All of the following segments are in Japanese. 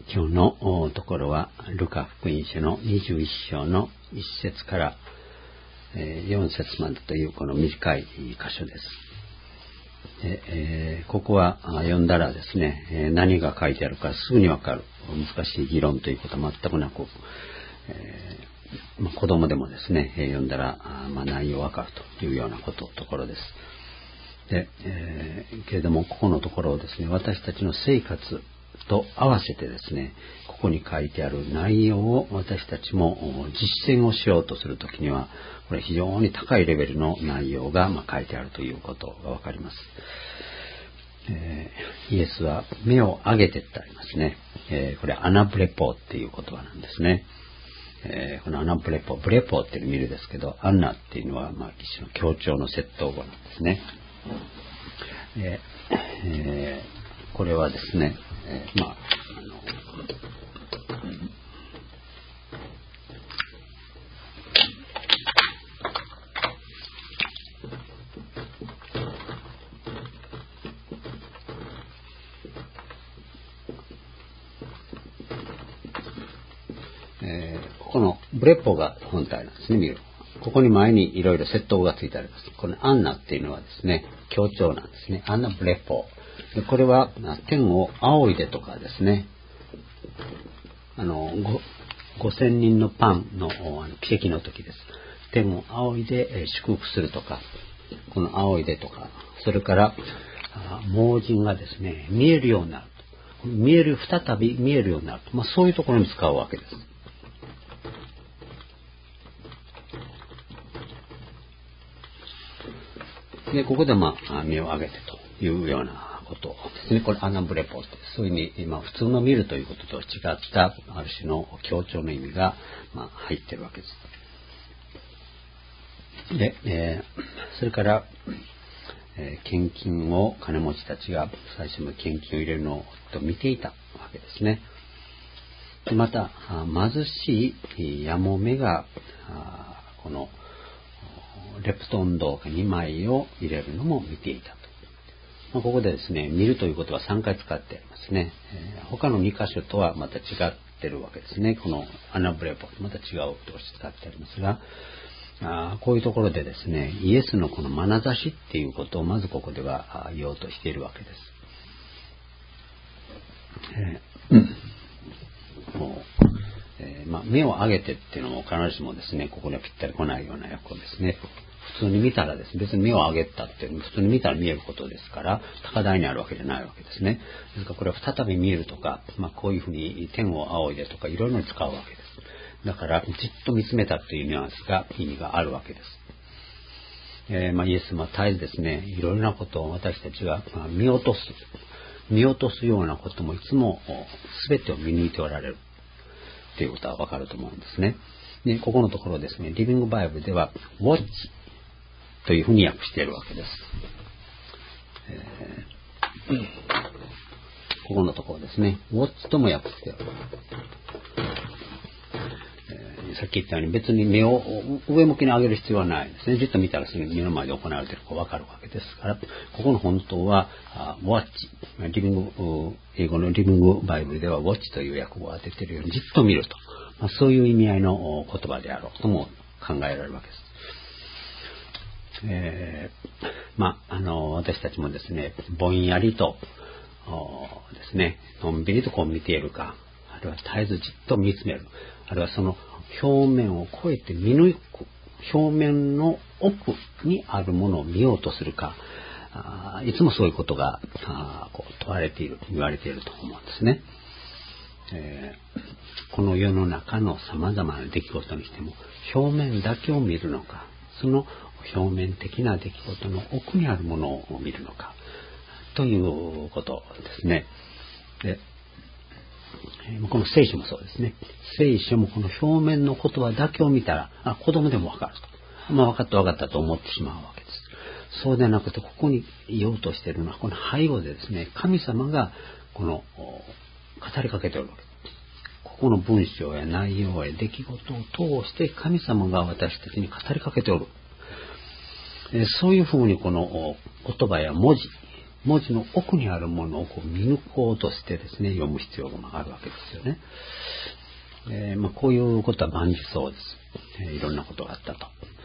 今日のところはルカ福音書の21章の1節から4節までというこの短い箇所です。ここは読んだらですね、何が書いてあるかすぐにわかる、難しい議論ということは全くなく、子供でもですね、読んだら内容わかるというようなところです。で、けれどもここのところをですね、私たちの生活と合わせてですね、ここに書いてある内容を私たちも実践をしようとするときには、これ非常に高いレベルの内容が書いてあるということがわかります。イエスは目を上げてってありますね。これアナブレポっていう言葉なんですね。このアナブレポ、ブレポっていうのを見るですけど、アンナっていうのは一種の強調の接頭語なんですね。これはですね、ここのブレポが本体なんですね、見る。ここに前にいろいろ接頭がついてあります。このアンナっていうのはですね、強調なんですね。アンナブレポ。でこれは天を仰いでとかですね、5000人のパンの奇跡の時です。天を仰いで祝福するとか、この仰いでとか、それから盲人がですね、見えるようになる。再び見えるようになる。そういうところに使うわけです。で、ここで目を上げてというようなことですね。これアナブレポって、そういう意味、普通の見るということと違ったある種の強調の意味が入っているわけです。で、それから、献金を金持ちたちが最初の献金を入れるのを見ていたわけですね。また、貧しいやもめがこのレプトン銅貨2枚を入れるのも見ていたと。ここでですね、見るということは3回使ってありますね。他の2箇所とはまた違っているわけですね。このアナブレポとまた違うと使ってありますが、こういうところでですね、イエスのこの眼差しっていうことをまずここでは言おうとしているわけです。目を上げてっていうのも必ずしもですね、ここにはぴったり来ないような訳ですね。普通に見たらですね、別に目を上げたっていうのも普通に見たら見えることですから、高台にあるわけじゃないわけですね。ですからこれは再び見えるとか、こういうふうに天を仰いでとかいろいろに使うわけです。だからじっと見つめたというニュアンスが意味があるわけです。イエスは絶えずですね、いろいろなことを私たちが見落とすようなこともいつも全てを見抜いておられるということはわかると思うんですね。で、ここのところですね、リビングバイブルではウォッチというふうに訳しているわけです。ここのところですね、ウォッチとも訳している。さっき言ったように別に目を上向きに上げる必要はないですね。じっと見たらすぐに目の前で行われているか分かるわけですから、ここの本当はウォッチ、英語のリビングバイブルではウォッチという訳語を当てているようにじっと見ると、そういう意味合いの言葉であろうとも考えられるわけです。私たちもですね、ぼんやりとですね、のんびりとこう見ているか、あるいは絶えずじっと見つめる、あるいはその表面を越えて見抜く、表面の奥にあるものを見ようとするか、いつもそういうことが問われている、言われていると思うんですね。この世の中の様々な出来事にしても表面だけを見るのか、その表面的な出来事の奥にあるものを見るのかということですね。で、この聖書もそうですね。聖書もこの表面の言葉だけを見たら、子供でも分かると。分かったと思ってしまうわけです。そうではなくて、ここに言おうとしているのは、この背後でですね、神様がこの語りかけておるわけです。ここの文章や内容や出来事を通して神様が私たちに語りかけておる。そういうふうにこの言葉や文字文字の奥にあるものを見抜こうとしてですね、読む必要があるわけですよね。こういうことは万事そうです。いろんなことがあったと。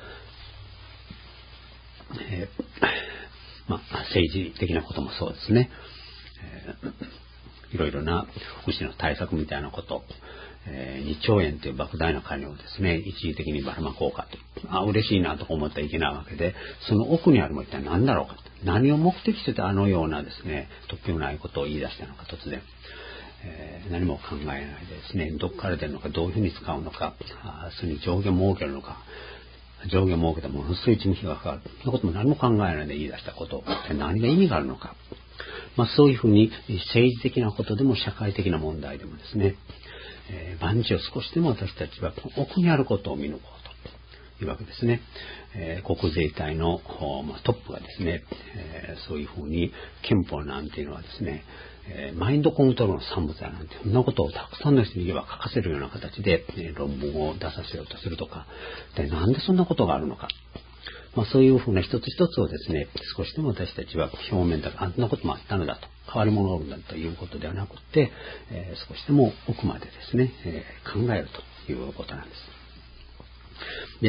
政治的なこともそうですね。いろいろな福祉の対策みたいなこと、2兆円という莫大な金をですね、一時的にばらまこうかと。嬉しいなと思ったらいけないわけで、その奥にあるものは一体何だろうかと。何を目的としてあのようなですね、突拍ないことを言い出したのか、突然。何も考えないでですね、どこから出るのか、どういうふうに使うのか、それに上限を設けるのか、上限を設けたものすごい一日がかかる。そんなことも何も考えないで言い出したこと、何が意味があるのか。そういうふうに政治的なことでも社会的な問題でもですね、万事を少しでも私たちは奥にあることを見抜こうというわけですね。国税隊のトップがですね、そういうふうに憲法なんていうのはですね、マインドコントロールの産物だなんて、そんなことをたくさんの人に言えば書かせるような形で、論文を出させようとするとか、で、なんでそんなことがあるのか。そういうふうな一つ一つをですね、少しでも私たちは表面だから、あんなこともあったのだと、変わり者がおるんだということではなくて、少しでも奥までですね、考えるということなんです。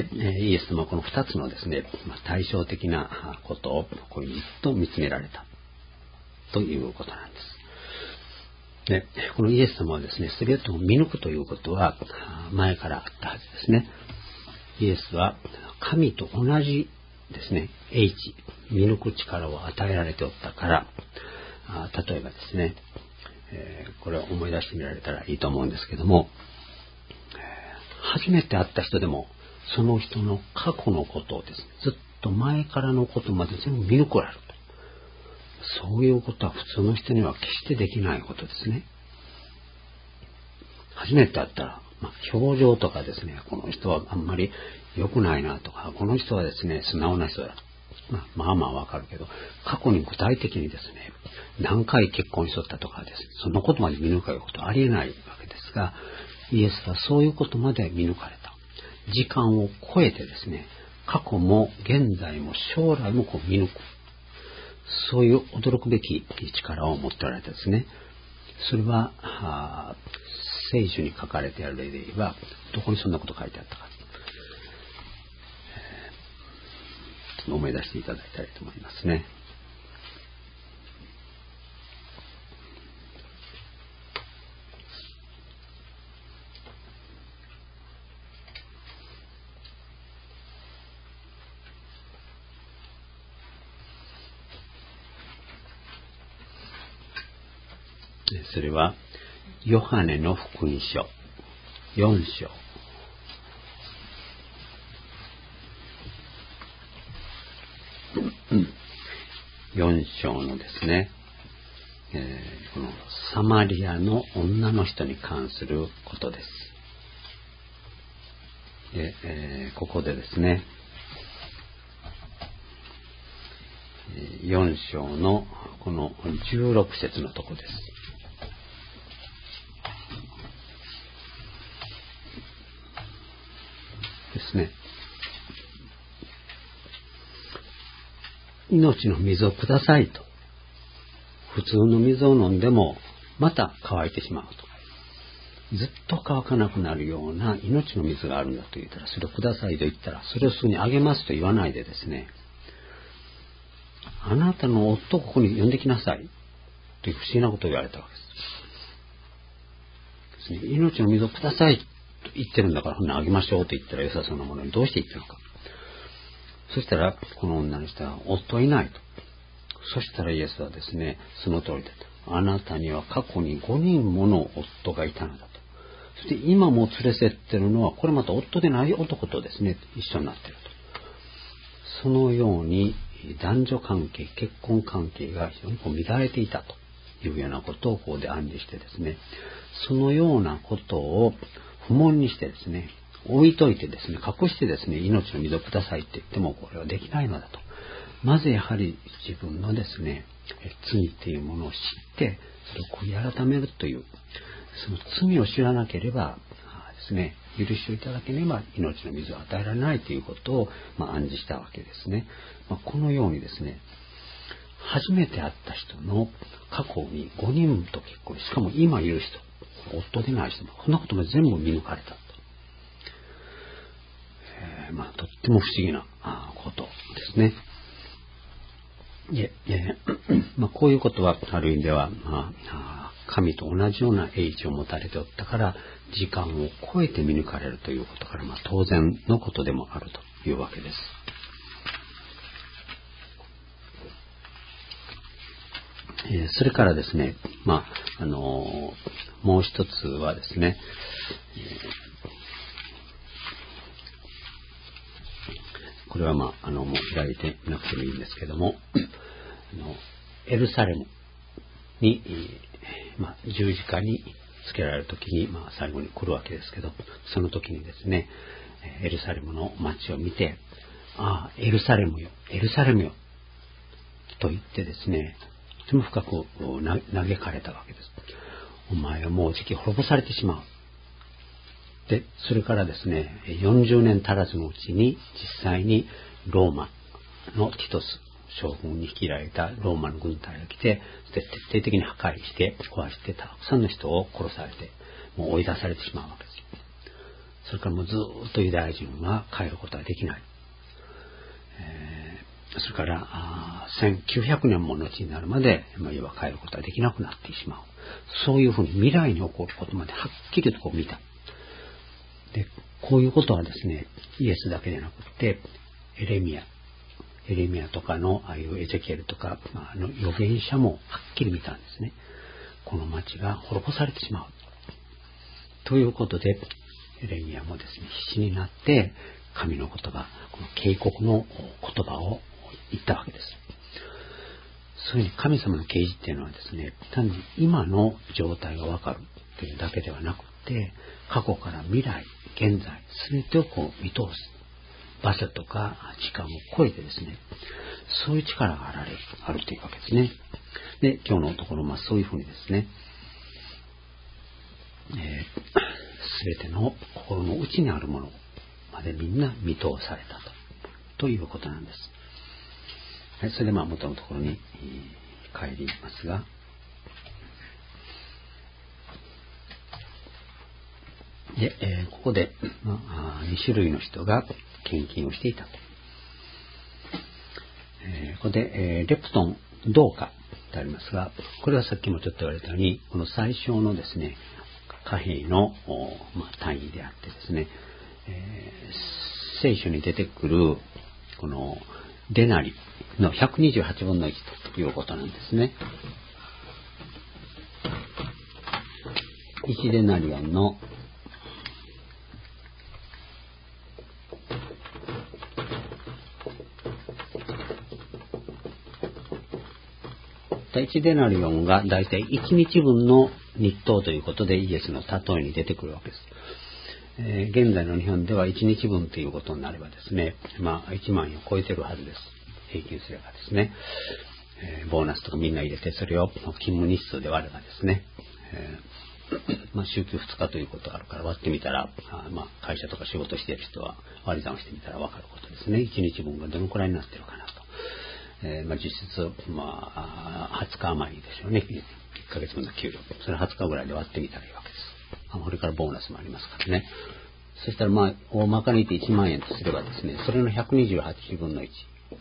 で、イエス様はこの二つのですね、対照的なことをこういうと見つめられたということなんです。で、このイエス様はですね、すべてを見抜くということは前からあったはずですね。イエスは神と同じですね、英知、見抜く力を与えられておったから、例えばですね、これを思い出してみられたらいいと思うんですけども、初めて会った人でも、その人の過去のことをですね、ずっと前からのことまで全部見抜かれると。そういうことは普通の人には決してできないことですね。初めて会ったら、表情とかですね、この人はあんまり良くないなとか、この人はですね、素直な人だと。わかるけど、過去に具体的にですね、何回結婚しとったとかですね、そんなことまで見抜かれることはありえないわけですが、イエスはそういうことまで見抜かれた。時間を超えてですね、過去も現在も将来も見抜く。そういう驚くべき力を持っておられたですね。それは、聖書に書かれてある例で言えば、どこにそんなこと書いてあったか。思い出していただきたいと思いますね。それは、ヨハネの福音書、4章。4章のですね、このサマリアの女の人に関することです。で、ここでですね、4章のこの16節のとこです。ですね。命の水をくださいと。普通の水を飲んでもまた乾いてしまうと。ずっと乾かなくなるような命の水があるんだと言ったら、それをくださいと言ったら、それをすぐにあげますと言わないでですね、あなたの夫をここに呼んできなさいという不思議なことを言われたわけです。命の水をくださいと言ってるんだから、ほんならあげましょうと言ったら良さそうなものにどうして言ったのか。そしたら、この女の人は夫はいないと。そしたらイエスはですね、その通りだと。あなたには過去に5人もの夫がいたのだと。そして今も連れ去ってるのは、これまた夫でない男とですね、一緒になっていると。そのように男女関係、結婚関係が非常に乱れていたというようなことをここで暗示してですね、そのようなことを不問にしてですね、置いといてですね、隠してですね、命の水をくださいって言ってもこれはできないのだと。まずやはり自分のですね、罪っていうものを知って、それを悔い改めるという、その罪を知らなければですね、許しをいただければ命の水を与えられないということを暗示したわけですね。このようにですね、 初めて会った人の過去に5人と結婚しかも今いる人、夫でない人も、こんなことも全部見抜かれたと。とっても不思議なことですね。こういうことはある意味では、神と同じような英知を持たれておったから時間を超えて見抜かれるということから、当然のことでもあるというわけです。それからですね、もう一つはですね、これはもう開いてなくてもいいんですけども、エルサレムに、十字架につけられる時に、最後に来るわけですけど、その時にですね、エルサレムの街を見て、エルサレムよ、エルサレムよと言ってですね、とても深く嘆かれたわけです。お前はもうじき滅ぼされてしまう。で、それからですね、40年足らずのうちに実際にローマのティトス将軍に率いられたローマの軍隊が来て、徹底的に破壊して壊して、たくさんの人を殺されて、もう追い出されてしまうわけです。それからもうずっとユダヤ人は帰ることはできない。それから1900年も後になるまで、いわば帰ることはできなくなってしまう。そういうふうに未来に起こることまではっきりと見た。で、こういうことはですね、イエスだけでなくて、エレミアとかのああいうエゼキエルとか、預言者もはっきり見たんですね。この町が滅ぼされてしまう。ということで、エレミアもですね、必死になって神の言葉、この警告の言葉を言ったわけです。そういうふうに神様の啓示っていうのはですね、単に今の状態がわかるというだけではなくて、過去から未来、現在、すべてを見通す。場所とか時間を超えてですね、そういう力があるというわけですね。で、今日のところ、そういうふうにですね、すべての心の内にあるものまでみんな見通されたということなんです。それで元のところに帰りますが、で、ここで、2種類の人が献金をしていたと。ここで、レプトン、銅貨でありますが、これはさっきもちょっと言われたように、この最小のですね、貨幣の、単位であってですね、聖書に出てくるこのデナリの128分の1ということなんですね。1デナリオンの1デナリオンがだいたい1日分の日当ということでイエスの例えに出てくるわけです。現在の日本では1日分ということになればですね、1万円を超えてるはずです。平均すればですね、ボーナスとかみんな入れて、それを勤務日数で割ればですね、週休2日ということがあるから割ってみたら、会社とか仕事している人は割り算をしてみたら分かることですね。1日分がどのくらいになっているかなと。実質、20日余りでしょうね。1ヶ月分の給料。それ20日ぐらいで割ってみたらいいわけです。これからボーナスもありますからね。そしたら大まかに言って1万円とすればですね、それの128分の1。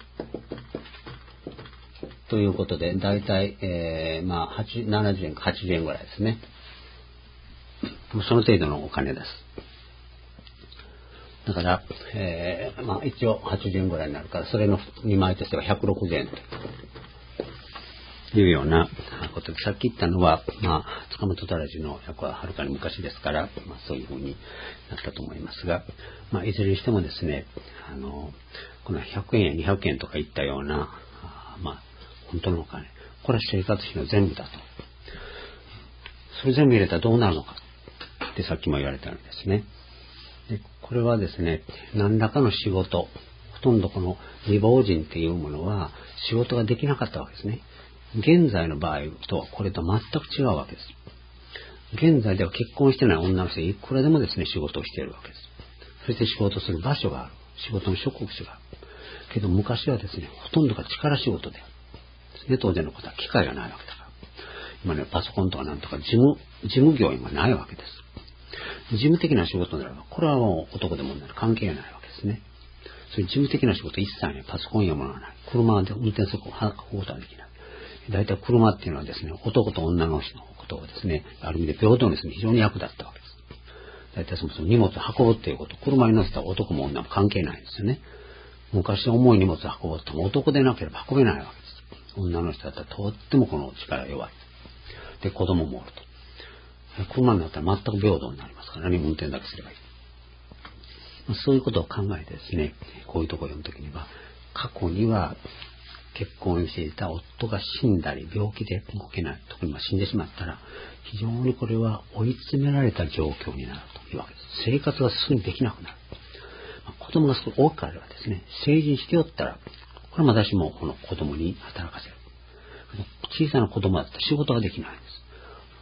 ということで、だいたい、70円か80円ぐらいですね。その程度のお金です。だから、一応80円ぐらいになるから、それの2枚としては160円というようなことで、さっき言ったのは、塚本忠治の役ははるかに昔ですから、そういうふうになったと思いますが、いずれにしてもですね、この100円や200円とかいったような、本当のお金、これは生活費の全部だと。それ全部入れたらどうなるのかってさっきも言われたんですね。で、これはですね、何らかの仕事、ほとんどこの未亡人っていうものは仕事ができなかったわけですね。現在の場合とはこれと全く違うわけです。現在では結婚してない女の人いくらでもですね、仕事をしているわけです。そして仕事する場所がある。仕事の職種がある。けど昔はですね、ほとんどが力仕事である。 ですね。当然のことは機会がないわけだから。今ね、パソコンとかなんとか事務業員がないわけです。事務的な仕事ならば、これはもう男でも女で関係ないわけですね。そういう事務的な仕事一切ね、パソコンやものはない。車で運転することはできない。大体車っていうのはですね、男と女の人のことをですね、ある意味で平等にする非常に役立ったわけです。大体そもそも荷物を運ぶっていうこと、車に乗せたら男も女も関係ないんですよね。昔重い荷物を運ぶっても男でなければ運べないわけです。女の人だったらとってもこの力弱い。で、子供もおると。車になったら全く平等になりますからね、運転だけすればいい。そういうことを考えてですね、こういうところを読むときには、過去には結婚していた夫が死んだり病気で動けない、特に死んでしまったら、非常にこれは追い詰められた状況になるというわけです。生活がすぐにできなくなる。子供が少し大きくなればですね、成人してよったら、これは私もこの子供に働かせる。小さな子供だったら仕事ができないんです。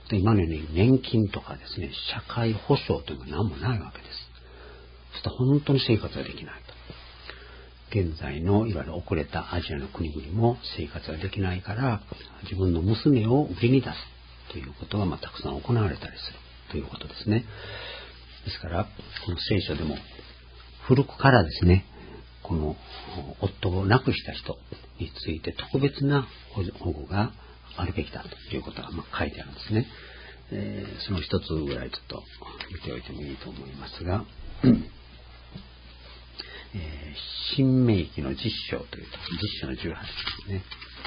で、今のように年金とかですね、社会保障というのは何もないわけです。そしたら本当に生活ができないと。現在のいわゆる遅れたアジアの国々も生活ができないから、自分の娘を売りに出すということがたくさん行われたりするということですね。ですから、この聖書でも古くからですね、この夫を亡くした人について特別な保護があるべきだということが書いてあるんですね。その一つぐらいちょっと見ておいてもいいと思いますが、新明記の10章というと、10章の18ですね。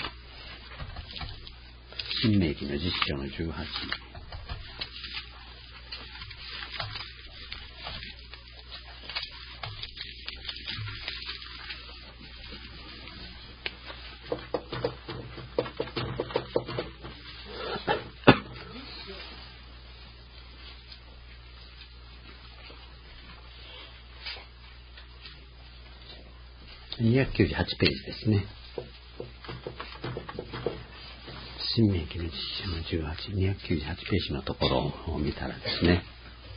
新明記の10章の18。298ページですね。新明記の10章の18、298ページのところを見たらですね、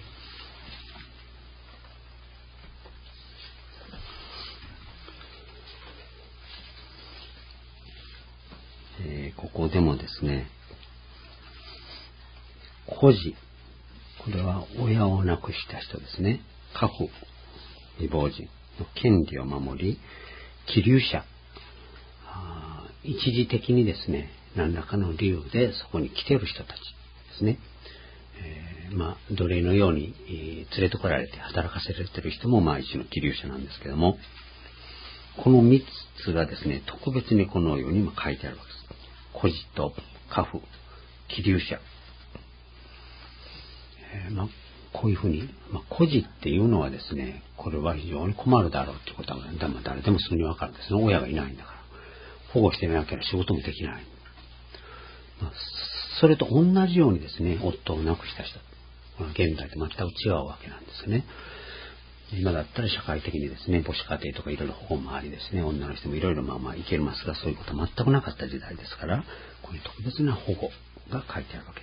ここでもですね、孤児、これは親を亡くした人ですね。家父、未亡人の権利を守り、寄留者、一時的にですね、何らかの理由でそこに来ている人たちですね。奴隷のように連れてこられて働かせられている人も一種の寄留者なんですけども、この3つがですね、特別にこのように書いてあるわけです。孤児と家父、寄留者。こういうふうに、孤児っていうのはですね、これは非常に困るだろうということは誰でもすぐにわかるんですね。親がいないんだから。保護してなければ仕事もできない。それと同じようにですね、夫を亡くした人。現代と全く違うわけなんですね。今だったら社会的にですね、母子家庭とかいろいろ保護もありですね、女の人もいろいろいけますが、そういうことは全くなかった時代ですから、こういう特別な保護が書いてあるわけです。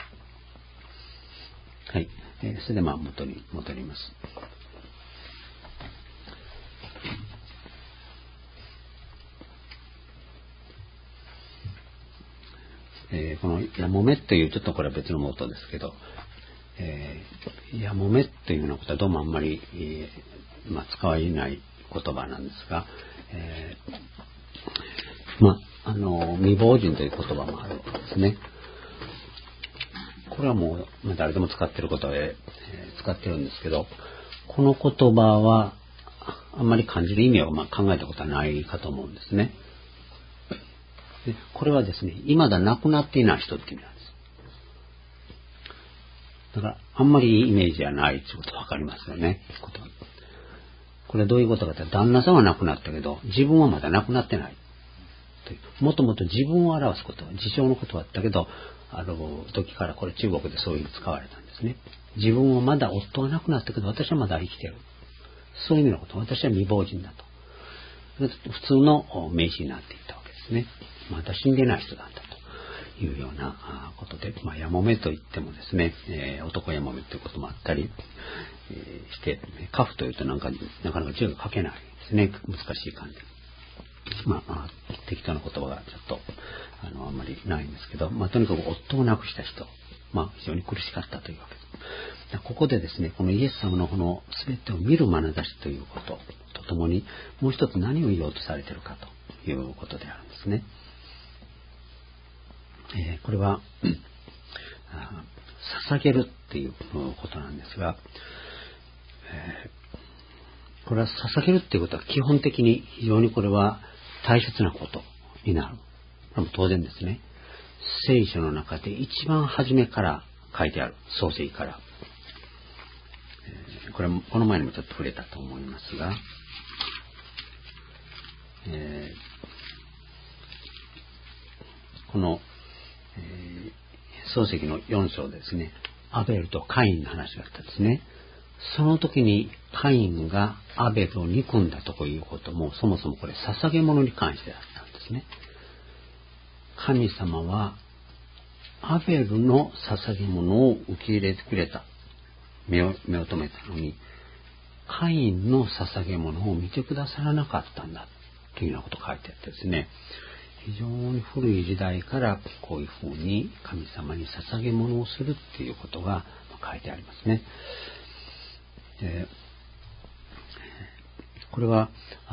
はい。それで元に戻ります。このやもめという、ちょっとこれは別の元ですけど、やもめというようなことはどうもあんまり、使われない言葉なんですが、未亡人という言葉もあるわけですね。これはもう誰でも使っていることで、使ってるんですけど、この言葉はあんまり漢字の意味を考えたことはないかと思うんですね。でこれはですね、未だ亡くなっていない人っていう意味なんです。だからあんまりいいイメージはないということがわかりますよね。これはどういうことかというと、旦那さんは亡くなったけど自分はまだ亡くなってないという。もともと自分を表すことは自称のことだったけど、ある時からこれ中国でそういうふうに使われたんですね。自分はまだ夫は亡くなったけど私はまだ生きている。そういう意味のこと。私は未亡人だと。普通の名詞になっていったわけですね。まだ死んでない人なんだというようなことで、やもめといってもですね、男やもめということもあったりして、家父というとなかなか字が書けないですね。難しい漢字。 適当な言葉がちょっとあんまりないんですけど、とにかく夫を亡くした人、非常に苦しかったというわけです。ここでですね、このイエス様のこの全てを見る眼差しということとともに、もう一つ何を言おうとされているかということであるんですね。これは捧げるっていうことなんですが、これは捧げるっていうことは基本的に非常にこれは大切なことになる。これも当然ですね。聖書の中で一番初めから書いてある、創世記から。これもこの前にもちょっと触れたと思いますが、この、創世記の4章ですね、アベルとカインの話があったんですね。その時にカインがアベルを憎んだということも、そもそもこれ捧げ物に関してだったんですね。神様はアベルの捧げ物を受け入れてくれた。目を留めたのに、カインの捧げ物を見てくださらなかったんだというようなことが書いてあってですね、非常に古い時代からこういうふうに神様に捧げ物をするっていうことが書いてありますね。これは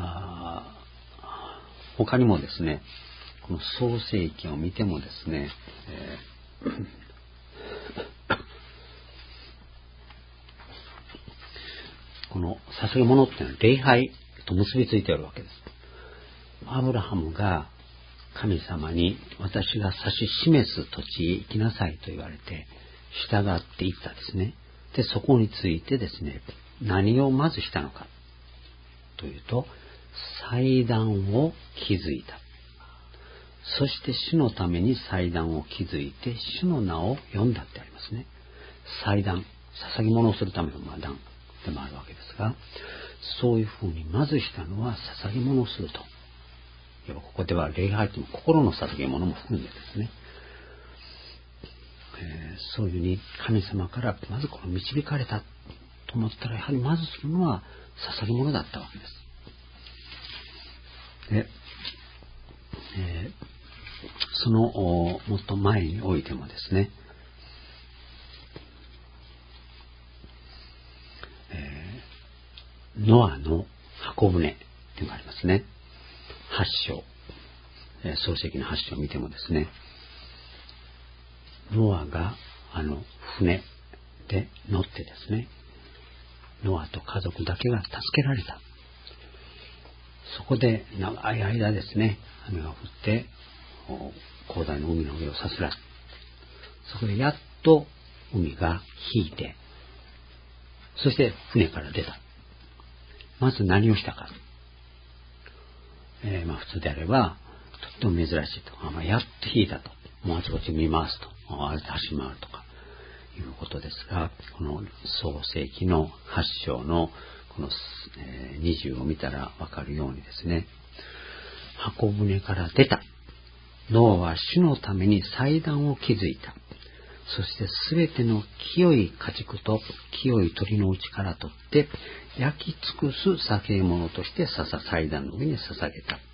他にもですね、この創世記を見てもですね、この捧げ物っていうのは礼拝と結びついているわけです。アブラハムが神様に私が指し示す土地へ行きなさいと言われて従っていったですね。で、そこについてですね、何をまずしたのかというと、祭壇を築いた。そして主のために祭壇を築いて主の名を呼んだってありますね。祭壇、捧げ物をするための壇でもあるわけですが、そういうふうにまずしたのは捧げ物をすると。ここでは礼拝という心の捧げ物も含んでですね、そういうふうに神様からまずこの導かれたと思ったら、やはりまずするのは捧げ物だったわけです。で、そのもっと前においてもですね、ノアの箱舟というのがありますね。8章、創世記の8章を見てもですね、ノアが船で乗ってですね、ノアと家族だけが助けられた。そこで長い間ですね、雨が降って広大な海の上をさすらう。そこでやっと海が引いて、そして船から出た。まず何をしたか。普通であればとっても珍しいと。やっと引いたと。もうあちこち見回すと。走り回るとかいうことですが、この創世記の8章のこの20を見たらわかるようにですね、箱舟から出た。ノアは主のために祭壇を築いた。そしてすべての清い家畜と清い鳥のうちから取って焼き尽くす捧げ物として祭壇の上に捧げた。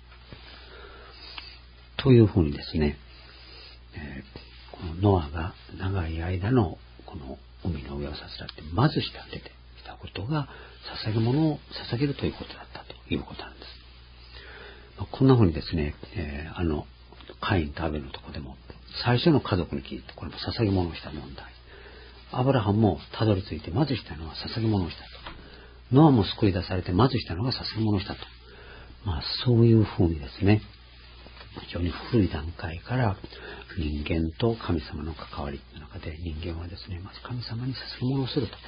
というふうにですね、このノアが長い間のこの海の上をさすらってまずした出てきたことが捧げ物を捧げるということだったということなんです。こんなふうにですね、カインとアベルのところでも最初の家族に聞いて、これも捧げ物をした問題。アブラハムもたどり着いてまずしたのは捧げ物をしたと。ノアも救い出されてまずしたのが捧げ物をしたと。そういうふうにですね、非常に古い段階から人間と神様の関わりの中で人間はですね、まず神様に捧げ物をすると。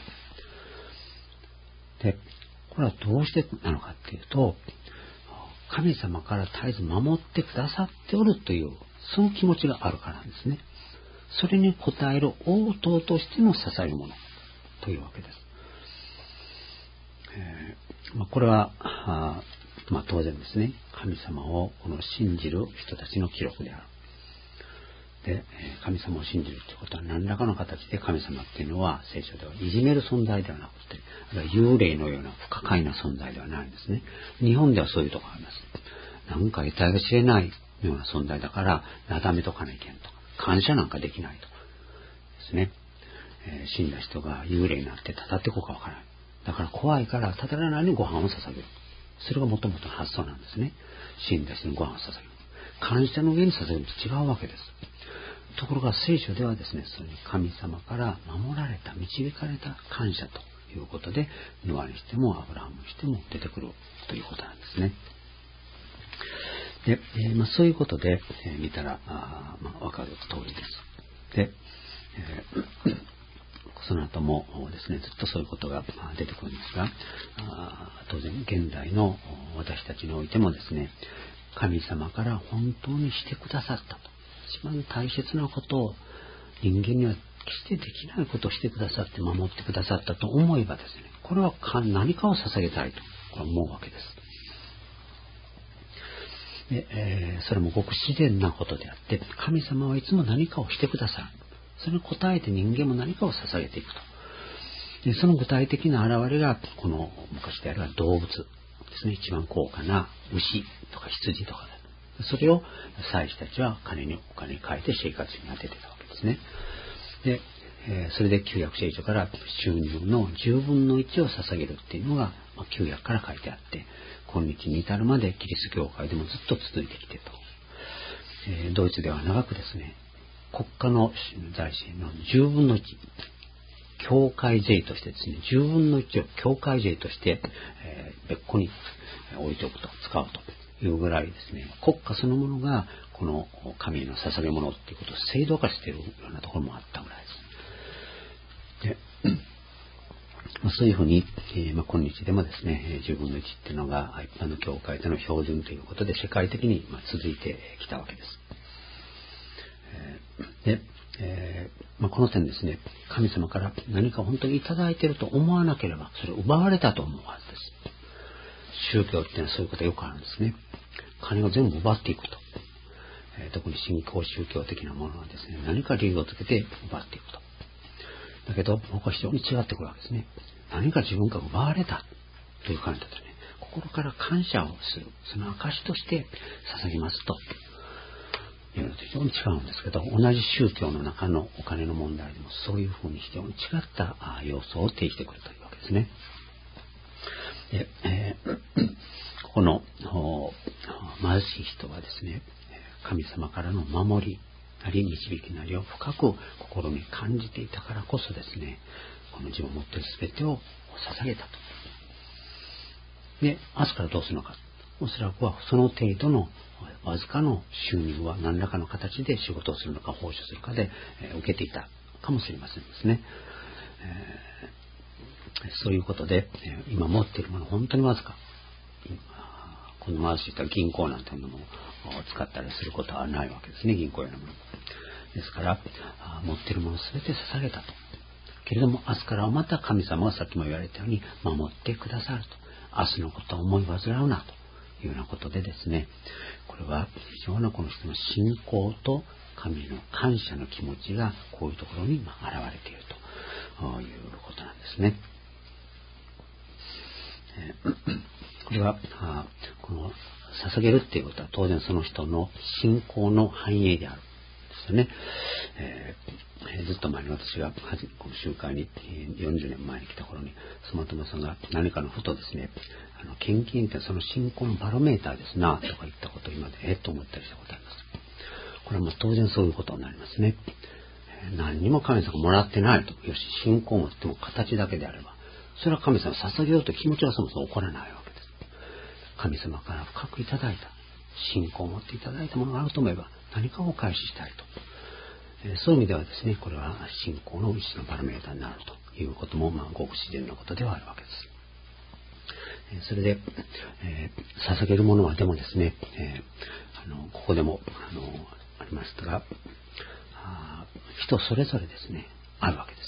で、これはどうしてなのかっていうと、神様から絶えず守ってくださっておるというその気持ちがあるからなんですね。それに応える応答としての捧げ物というわけです。これは当然ですね、神様を信じる人たちの記録である。で、神様を信じるということは何らかの形で神様っていうのは聖書ではいじめる存在ではなくて、あるいは幽霊のような不可解な存在ではないんですね。日本ではそういうところがあります。 なんか得体が知れないような存在だから、なだめとかないけんと。感謝なんかできないと。ですね。死んだ人が幽霊になってたたってこうかわからない。だから怖いからたたらないにご飯を捧げる。それがもともとの発想なんですね。死んだ人にご飯を捧げる。感謝の上に捧げると違うわけです。ところが聖書ではですね、その神様から守られた、導かれた感謝ということで、ノアにしてもアブラハムにしても出てくるということなんですね。で、そういうことで、見たらわかる通りです。で、その後もですね、ずっとそういうことが出てくるんですが、当然現代の私たちにおいてもですね、神様から本当にしてくださったと、一番大切なことを人間には決してできないことをしてくださって守ってくださったと思えばですね、これは何かを捧げたいと思うわけです。で、それもごく自然なことであって、神様はいつも何かをしてくださる。それに応えて人間も何かを捧げていくと。で、その具体的な現れがこの昔であれば動物ですね。一番高価な牛とか羊とかで、それを祭司たちはお金に変えて生活に当ててたわけですね。で、それで旧約聖書から収入の10分の1を捧げるっていうのが、旧約から書いてあって、今日に至るまでキリスト教会でもずっと続いてきていると。ドイツでは長くですね、国家の財政の10分の1、教会税としてですね、10分の1を教会税として、別個に置いておくと、使うというぐらいですね、国家そのものがこの神への捧げ物っていうことを制度化しているようなところもあったぐらいです。で、そういうふうに、今日でもですね、10分の1っていうのが一般の教会での標準ということで世界的に続いてきたわけです。で、この点ですね、神様から何か本当にいただいていると思わなければ、それを奪われたと思うはずです。宗教っていうのはそういうことがよくあるんですね。金を全部奪っていくと。特に信仰宗教的なものはですね、何か理由をつけて奪っていくと。だけど、僕は非常に違ってくるわけですね。何か自分が奪われたという感じだとね、心から感謝をする、その証として捧げますと。いうのと非常に違うんですけど、同じ宗教の中のお金の問題でもそういうふうに非常に違った要素を呈してくるというわけですね。で、ここの貧しい人はですね、神様からの守りなり導きなりを深く心に感じていたからこそですね、この自分を持っている全てを捧げたと。で、明日からどうするのか。おそらくはその程度のわずかの収入は何らかの形で仕事をするのか報酬するかで受けていたかもしれませんですね。そういうことで今持っているもの本当にわずか。この回しした銀行なんていうものを使ったりすることはないわけですね。銀行用のものですから持っているもの全て捧げたと。けれども明日からはまた神様はさっきも言われたように守ってくださると。明日のことを思い煩うなと。いうようなことでですね、これは非常なこの人の信仰と神への感謝の気持ちがこういうところに現れているということなんですね。これはこの捧げるっていうことは当然その人の信仰の反映であるんですよね。ずっと前に私がこの集会に40年前に来た頃にスマトマさんが何かのふとですね、献金ってその信仰のバロメーターですなとか言ったことを今までと思ったりしたことあります。これは当然そういうことになりますね。何にも神様がもらってないと、よし信仰を持っても形だけであればそれは神様を捧げようという気持ちはそもそも起こらないわけです。神様から深くいただいた信仰を持っていただいたものがあると思えば何かをお返ししたいと。そういう意味ではですね、これは信仰の一種のパラメーターになるということも、ごく自然なことではあるわけです。それで、捧げるものはでもですね、ここでもありましたが、人それぞれですね、あるわけです。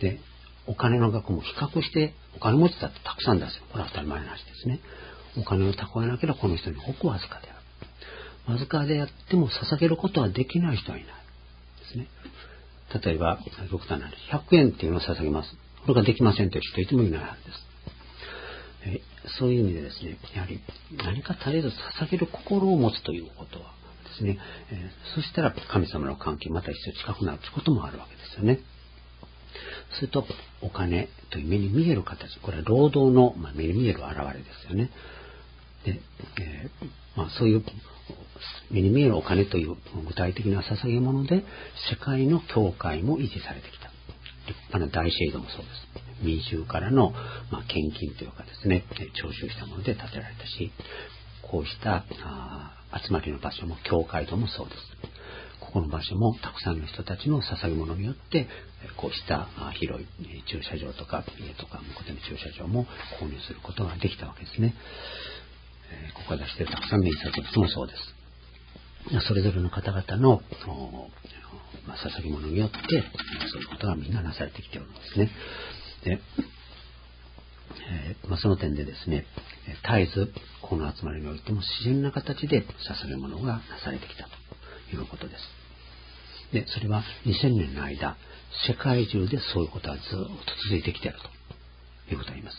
で、お金の額も比較して、お金持ちだってたくさん出すよ。これは当たり前の話ですね。お金を蓄えなければこの人にごくわずかである。わずかであっても捧げることはできない人はいないですね。例えば極端な話、100円っていうのを捧げます。これができませんという人いてもいないはずです。 そういう意味でですね、やはり何か絶えず捧げる心を持つということはですね、そしたら神様の関係また一層近くなるということもあるわけですよね。それとお金という目に見える形、これは労働の、目に見える現れですよね。で、そういう目に見えるお金という具体的な捧げ物で世界の教会も維持されてきた。立派な大聖堂もそうです。民衆からの、献金というかですね、徴収したもので建てられたし、こうした集まりの場所も教会堂もそうです。ここの場所もたくさんの人たちの捧げ物によってこうした広い駐車場とか家とか向こうでの駐車場も購入することができたわけですね。ここが出しているたくさんの印刷物もそうです。それぞれの方々の捧げ物によってそういうことがみんななされてきているんですね。でその点でですね、絶えずこの集まりにおいても自然な形で捧げ物がなされてきたということです。でそれは2000年の間世界中でそういうことはずっと続いてきているということがあります。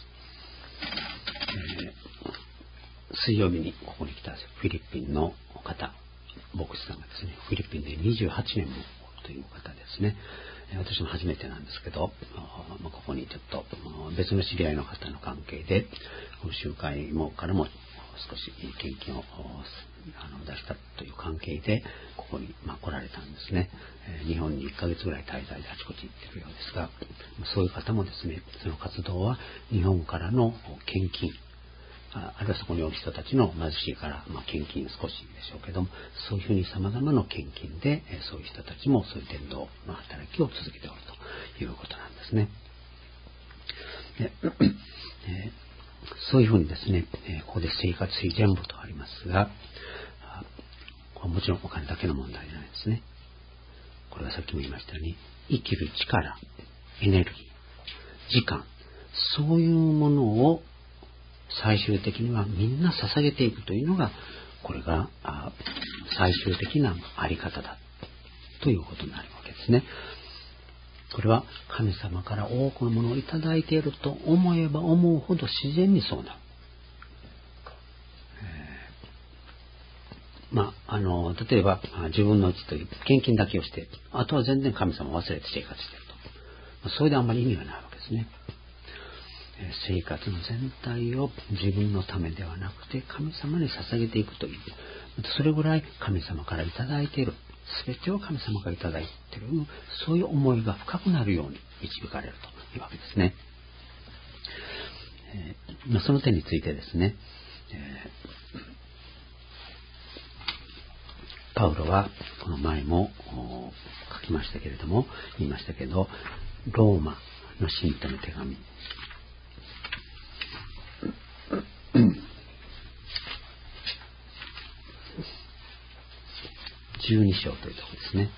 水曜日にここに来たフィリピンの方、牧師さんがですね、フィリピンで28年もという方ですね。私も初めてなんですけど、ここにちょっと別の知り合いの方の関係で集会からも少し献金を出したという関係でここに来られたんですね。日本に1ヶ月ぐらい滞在であちこち行ってるようですが、そういう方もですね、その活動は日本からの献金、あるいはそこにおる人たちの貧しいから、献金少しでしょうけども、そういうふうに様々な献金で、そういう人たちもそういう伝道の働きを続けておるということなんですね。でそういうふうにですね、ここで生活費全部とありますが、これもちろんお金だけの問題じゃないですね。これはさっきも言いましたように、生きる力、エネルギー、時間、そういうものを最終的にはみんな捧げていくというのが、これが最終的なあり方だということになるわけですね。これは神様から多くのものをいただいていると思えば思うほど自然にそうなる。例えば自分のうちという献金だけをして、あとは全然神様を忘れて生活していると。それであんまり意味がないわけですね。生活の全体を自分のためではなくて神様に捧げていくという、それぐらい神様からいただいている、全てを神様からいただいている、そういう思いが深くなるように導かれるというわけですね。その点についてですね、パウロはこの前も書きましたけれども、言いましたけど、ローマの信徒の手紙12章というところですね。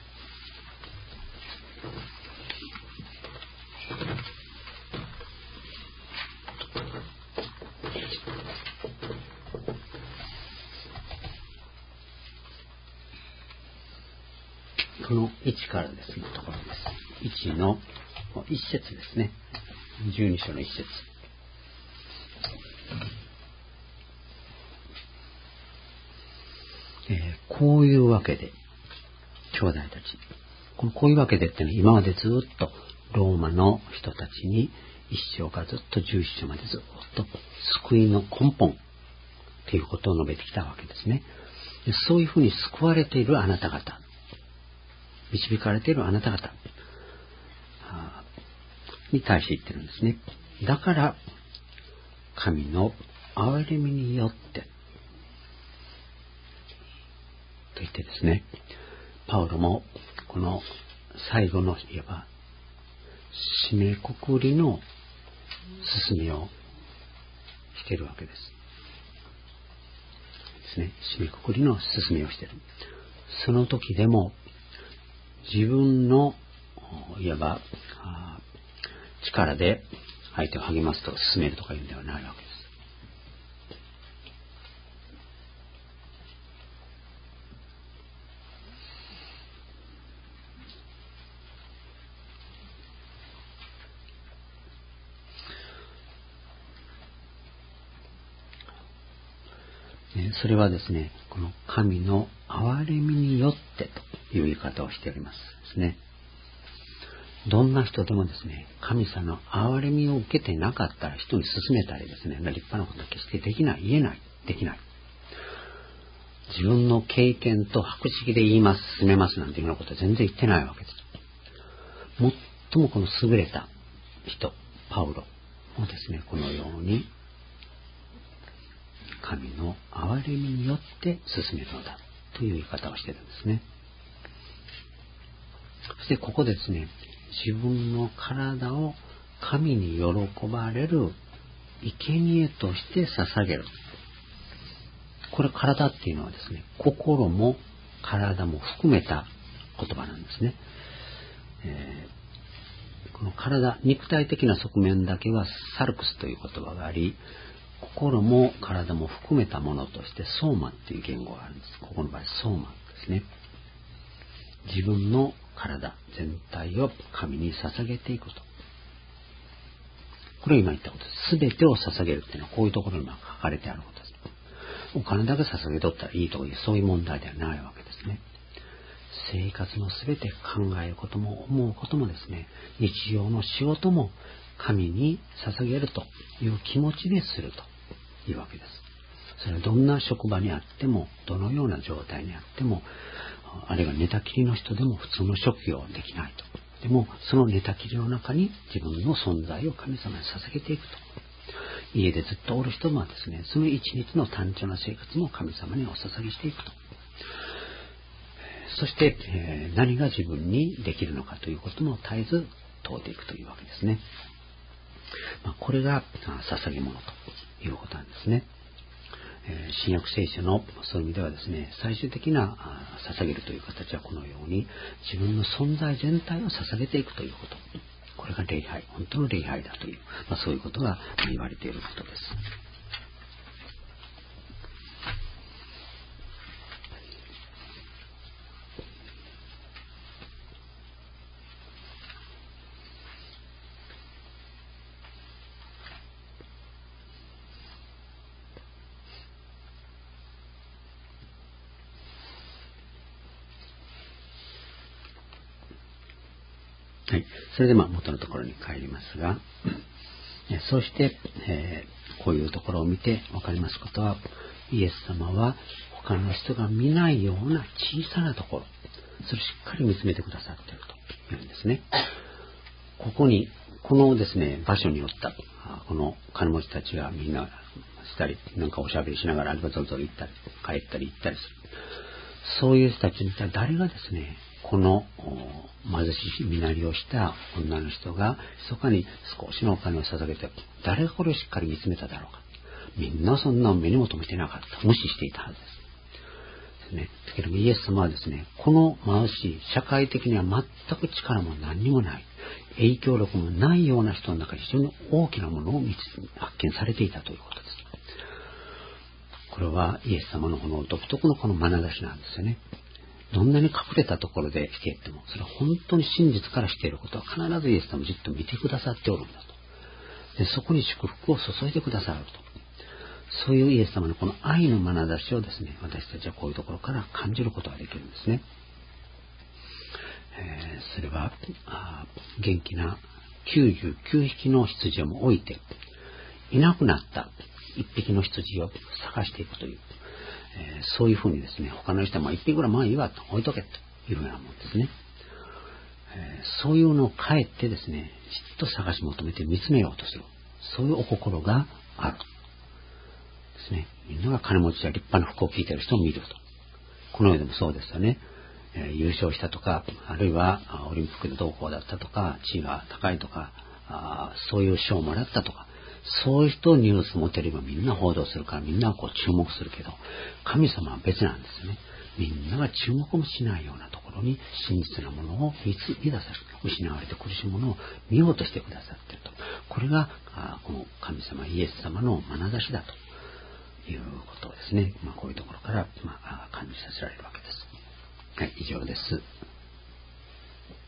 この1からですね、ところです。1の1節ですね。12章の1節。こういうわけで、兄弟たち。こういうわけでってね、今までずっとローマの人たちに1章からずっと11章までずっと救いの根本ということを述べてきたわけですね。でそういうふうに救われているあなた方、導かれているあなた方に対して言ってるんですね。だから神の憐れみによってと言ってですね、パウロもこの最後のいわば締めくくりの進みをしているわけですね。締めくくりの進みをしている。その時でも自分のいわば力で相手を励ますとか進めるとかいうんではないわけです。 それはですね、この神の憐れみによってという言い方をしておりますですね。どんな人でもですね、神様の憐れみを受けてなかったら人に勧めたりですね、立派なことは決してできない、言えない、できない。自分の経験と博識で言います、進めますなんていうようなことは全然言ってないわけです。最もこの優れた人、パウロもですね、このように神の憐れみによって進めるのだという言い方をしているんですね。そしてここでですね、自分の体を神に喜ばれる生贄として捧げる。これ体っていうのはですね、心も体も含めた言葉なんですね。この体、肉体的な側面だけはサルクスという言葉があり、心も体も含めたものとしてソーマっていう言語があるんです。ここの場合ソーマですね。自分の体全体を神に捧げていくと。これを今言ったことです。すべてを捧げるっていうのはこういうところに書かれてあることです。お金だけ捧げとったらいいというそういう問題ではないわけですね。生活のすべて考えることも思うこともですね、日常の仕事も神に捧げるという気持ちでするというわけです。それはどんな職場にあっても、どのような状態にあっても、あるいは寝たきりの人でも普通の職業できないと。でもその寝たきりの中に自分の存在を神様に捧げていくと。家でずっとおる人もですね、その一日の単調な生活も神様にお捧げしていくと。そして、何が自分にできるのかということも絶えず問うていくというわけですね。これが捧げ物ということなんですね。新約聖書のそういう意味ではですね、最終的な捧げるという形はこのように自分の存在全体を捧げていくということ。これが礼拝、本当の礼拝だという、そういうことが言われていることです。はい、それで元のところに帰りますが、そして、こういうところを見て分かりますことは、イエス様は他の人が見ないような小さなところ、それをしっかり見つめてくださっているというんですね。ここに、このですね、場所によったこの金持ちたちがみんなしたり、なんかおしゃべりしながらゾロゾロ行ったり、帰ったり行ったりする。そういう人たちに誰がですね、この貧しい身なりをした女の人が密かに少しのお金を捧げて、誰がこれをしっかり見つめただろうか。みんなそんな目にも留めてなかった。無視していたはずです。だけどもイエス様はですね、この貧しい社会的には全く力も何にもない、影響力もないような人の中に非常に大きなものを発見されていたということです。これはイエス様のこの独特のこの眼差しなんですよね。どんなに隠れたところでしていっても、それは本当に真実からしていることは必ずイエス様をじっと見てくださっておるんだと。で、そこに祝福を注いでくださると。そういうイエス様のこの愛の眼差しをですね、私たちはこういうところから感じることができるんですね。それは元気な99匹の羊をも置いて、いなくなった1匹の羊を探していくという、そういうふうにですね、他の人は1匹ぐらいいいわと置いとけというようなもんですね。そういうのを帰ってですね、じっと探し求めて見つめようとする、そういうお心があるですね。みんなが金持ちや立派な服を着いている人を見ると。この世でもそうですよね。優勝したとか、あるいはオリンピックでどうこうだったとか、地位が高いとか、そういう賞をもらったとか、そういう人をニュース持てればみんな報道するからみんなこう注目するけど、神様は別なんですよね。みんなが注目もしないようなところに真実なものを見出される。失われて苦しむものを見ようとしてくださっていると。これがこの神様イエス様の眼差しだということをですね、こういうところから感じさせられるわけです。はい、以上です。